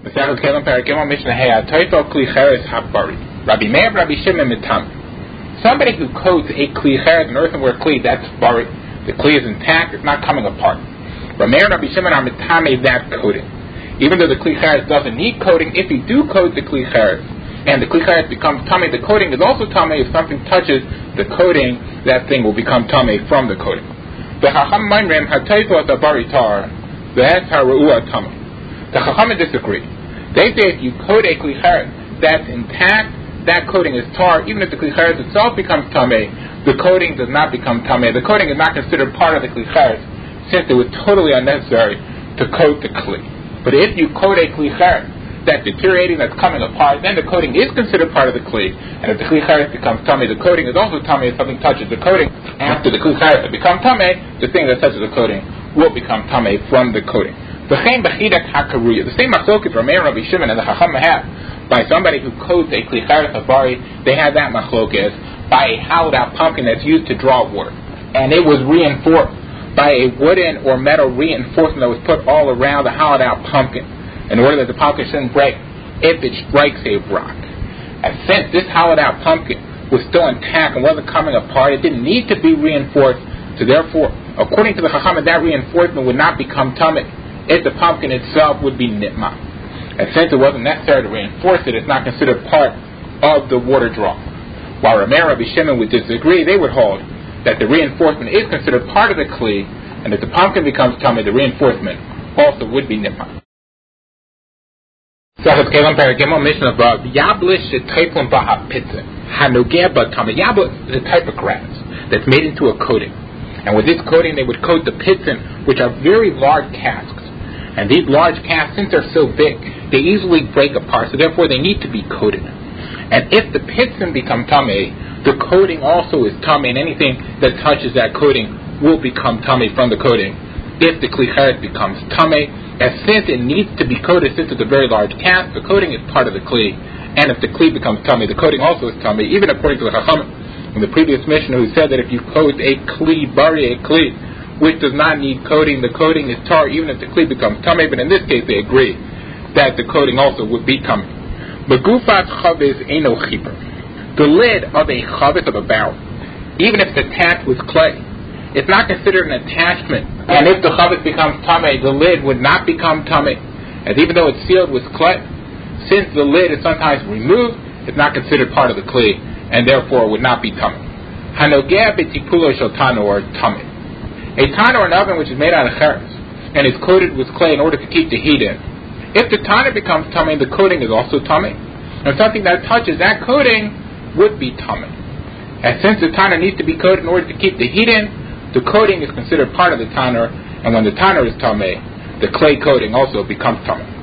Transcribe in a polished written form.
Masechet Kelim Perek Gimel Mishnah Hey Atoifel Kli Cheres Habari Rabbi Meir Rabbi Shimon Mitam. Somebody who coats a Kli Cheres, an earthenware Kli, that's bari. The Kli is intact, it's not coming apart. Rabbi Meir Rabbi Shimon are Mitame that coating. Even though the Kli Cheres doesn't need coating, if you do coat the Kli Cheres and the Kli Cheres becomes tummy, the coating is also tummy. If something touches the coating, that thing will become tummy from the coating. The Chacham Maimrim Hatoifel Habari Tar Ve'es HaRu'ah Tummy. The Chachamim disagree. They say if you coat a Kli Cheres that's intact, that coating is tar. Even if the Kli Cheres itself becomes tamei, the coating does not become tamei. The coating is not considered part of the Kli Cheres, since it was totally unnecessary to coat the Kli. But if you coat a Kli Cheres that's deteriorating, that's coming apart, then the coating is considered part of the Kli. And if the Kli Cheres becomes tamei, the coating is also tamei. If something touches the coating after the Kli Cheres has become tamei, the thing that touches the coating will become tamei from the coating. The same machloket Rabbi Meir Rabbi Shimon and the Chacham have by somebody who coats a Kli Cheres Habari. They have that machloket by a hollowed out pumpkin that's used to draw water, and it was reinforced by a wooden or metal reinforcement that was put all around the hollowed out pumpkin in order that the pumpkin shouldn't break if it strikes a rock. And since this hollowed out pumpkin was still intact and wasn't coming apart, it didn't need to be reinforced. So therefore, according to the Chacham, that reinforcement would not become tamei. If the pumpkin itself would be nitma. And since it wasn't necessary to reinforce it, it's not considered part of the water draw. While Rabbi Meir Rabbi Shimon would disagree, they would hold that the reinforcement is considered part of the Kli, and if the pumpkin becomes tamei, the reinforcement also would be nitma. Masechet Kelim Perek Gimel Mishnah Vav Yablish Shetoiflim Baha Pizza Hanogeh Batamei. Yabla is a type of grass that's made into a coating, and with this coating they would coat the pitzin, which are very large casks. And these large casks, since they're so big, they easily break apart, so therefore they need to be coated. And if the pitzin become tamei, the coating also is tamei, and anything that touches that coating will become tamei from the coating. If the Kli Cheres becomes tamei, and since it needs to be coated, since it's a very large cask, the coating is part of the Kli. And if the Kli becomes tamei, the coating also is tamei, even according to the Chacham in the previous Mishnah, who said that if you coat a Kli, bari a Kli, which does not need coating, the coating is tar, even if the Kli becomes tamei. But in this case, they agree that the coating also would be tamei. Begufat chavis eno chiper. The lid of a chavis, of a barrel, even if it's attached with clay, it's not considered an attachment. And if the chavis becomes tamei, the lid would not become tamei. As even though it's sealed with clay, since the lid is sometimes removed, it's not considered part of the Kli, and therefore would not be tamei. Hanogeh b'tipulo shel tanor tamei. A tanor, an oven which is made out of cheres and is coated with clay in order to keep the heat in. If the tanor becomes tamei, the coating is also tamei. And something that touches that coating would be tamei. And since the tanor needs to be coated in order to keep the heat in, the coating is considered part of the tanor. And when the tanor is tamei, the clay coating also becomes tamei.